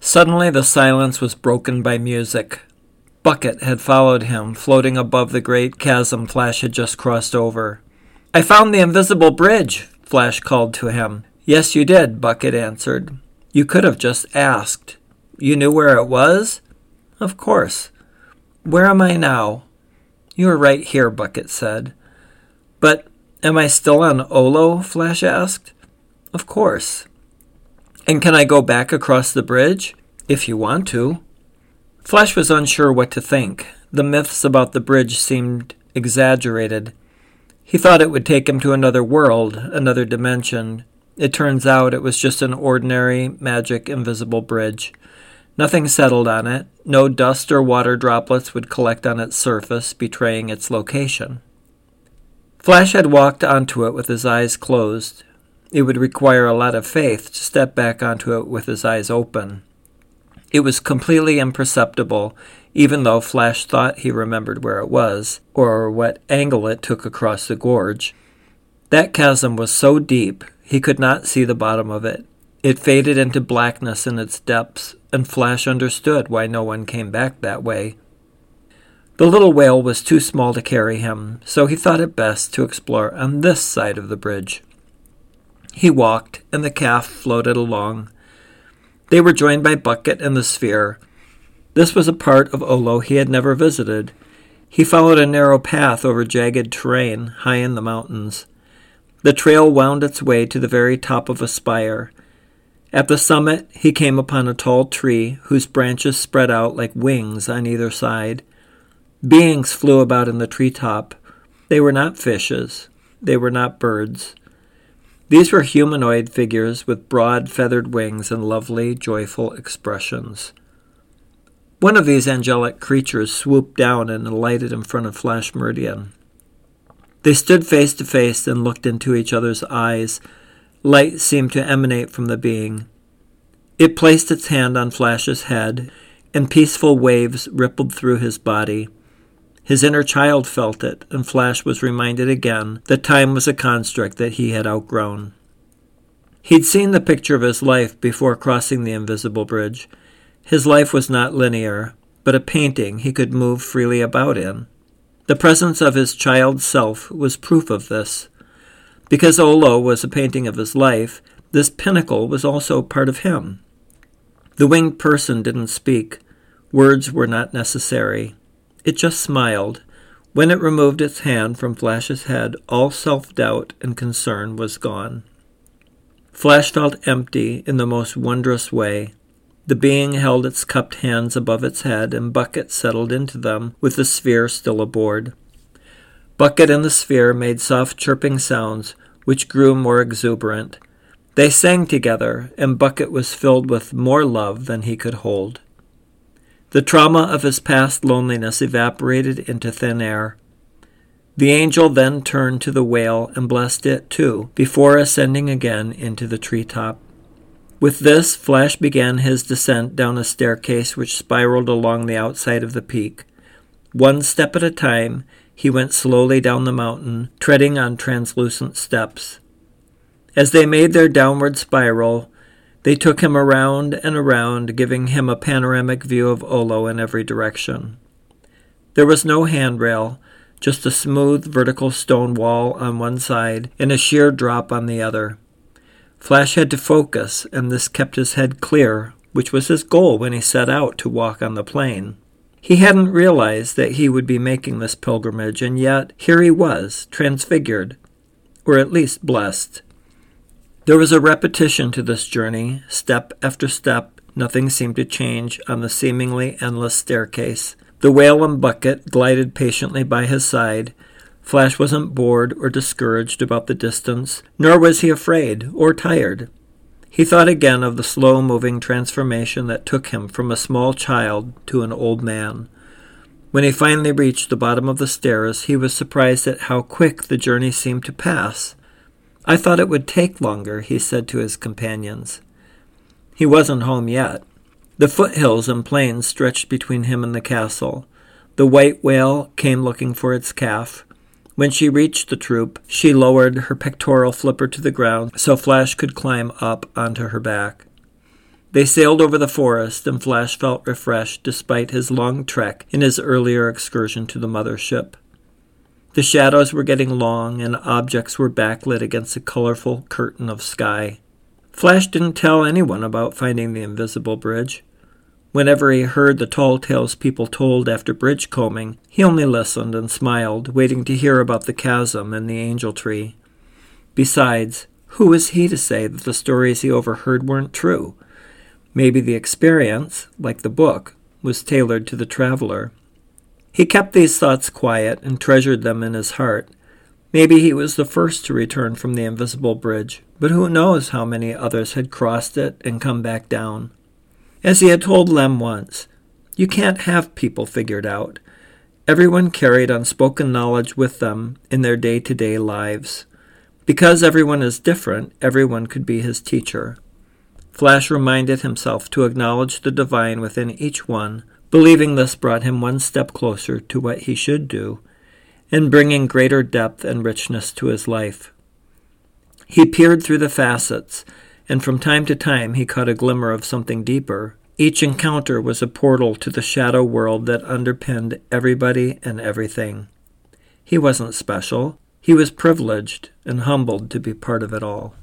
Suddenly the silence was broken by music. Bucket had followed him, floating above the great chasm Flash had just crossed over. "I found the invisible bridge," Flash called to him. "Yes, you did," Bucket answered. "You could have just asked. You knew where it was?" "Of course." "Where am I now?" "You are right here," Bucket said. "But am I still on Olo?" Flash asked. "Of course." "And can I go back across the bridge?" "If you want to." Flash was unsure what to think. The myths about the bridge seemed exaggerated. He thought it would take him to another world, another dimension. It turns out it was just an ordinary, magic, invisible bridge. Nothing settled on it. No dust or water droplets would collect on its surface, betraying its location. Flash had walked onto it with his eyes closed. It would require a lot of faith to step back onto it with his eyes open. It was completely imperceptible, even though Flash thought he remembered where it was, or what angle it took across the gorge. That chasm was so deep, he could not see the bottom of it. It faded into blackness in its depths, and Flash understood why no one came back that way. The little whale was too small to carry him, so he thought it best to explore on this side of the bridge. He walked, and the calf floated along. They were joined by Bucket and the sphere. This was a part of Olo he had never visited. He followed a narrow path over jagged terrain high in the mountains. The trail wound its way to the very top of a spire. At the summit, he came upon a tall tree whose branches spread out like wings on either side. Beings flew about in the treetop. They were not fishes. They were not birds. These were humanoid figures with broad feathered wings and lovely, joyful expressions. One of these angelic creatures swooped down and alighted in front of Flash Meridian. They stood face to face and looked into each other's eyes. Light seemed to emanate from the being. It placed its hand on Flash's head, and peaceful waves rippled through his body. His inner child felt it, and Flash was reminded again that time was a construct that he had outgrown. He'd seen the picture of his life before crossing the invisible bridge. His life was not linear, but a painting he could move freely about in. The presence of his child self was proof of this. Because Olo was a painting of his life, this pinnacle was also part of him. The winged person didn't speak. Words were not necessary. It just smiled. When it removed its hand from Flash's head, all self-doubt and concern was gone. Flash felt empty in the most wondrous way. The being held its cupped hands above its head, and Bucket settled into them with the sphere still aboard. Bucket and the sphere made soft chirping sounds, which grew more exuberant. They sang together, and Bucket was filled with more love than he could hold. The trauma of his past loneliness evaporated into thin air. The angel then turned to the whale and blessed it too, before ascending again into the treetop. With this, Flash began his descent down a staircase which spiraled along the outside of the peak. One step at a time, he went slowly down the mountain, treading on translucent steps. As they made their downward spiral, they took him around and around, giving him a panoramic view of Olo in every direction. There was no handrail, just a smooth vertical stone wall on one side and a sheer drop on the other. Flash had to focus, and this kept his head clear, which was his goal when he set out to walk on the plain. He hadn't realized that he would be making this pilgrimage, and yet here he was, transfigured, or at least blessed. There was a repetition to this journey. Step after step, nothing seemed to change on the seemingly endless staircase. The whale and Bucket glided patiently by his side. Flash wasn't bored or discouraged about the distance, nor was he afraid or tired. He thought again of the slow-moving transformation that took him from a small child to an old man. When he finally reached the bottom of the stairs, he was surprised at how quick the journey seemed to pass. "I thought it would take longer," he said to his companions. He wasn't home yet. The foothills and plains stretched between him and the castle. The white whale came looking for its calf. When she reached the troop, she lowered her pectoral flipper to the ground so Flash could climb up onto her back. They sailed over the forest, and Flash felt refreshed despite his long trek in his earlier excursion to the mother ship. The shadows were getting long, and objects were backlit against a colorful curtain of sky. Flash didn't tell anyone about finding the invisible bridge. Whenever he heard the tall tales people told after bridge combing, he only listened and smiled, waiting to hear about the chasm and the angel tree. Besides, who was he to say that the stories he overheard weren't true? Maybe the experience, like the book, was tailored to the traveler. He kept these thoughts quiet and treasured them in his heart. Maybe he was the first to return from the invisible bridge, but who knows how many others had crossed it and come back down. As he had told Lem once, you can't have people figured out. Everyone carried unspoken knowledge with them in their day-to-day lives. Because everyone is different, everyone could be his teacher. Flash reminded himself to acknowledge the divine within each one, believing this brought him one step closer to what he should do, and bringing greater depth and richness to his life. He peered through the facets, and from time to time he caught a glimmer of something deeper. Each encounter was a portal to the shadow world that underpinned everybody and everything. He wasn't special. He was privileged and humbled to be part of it all.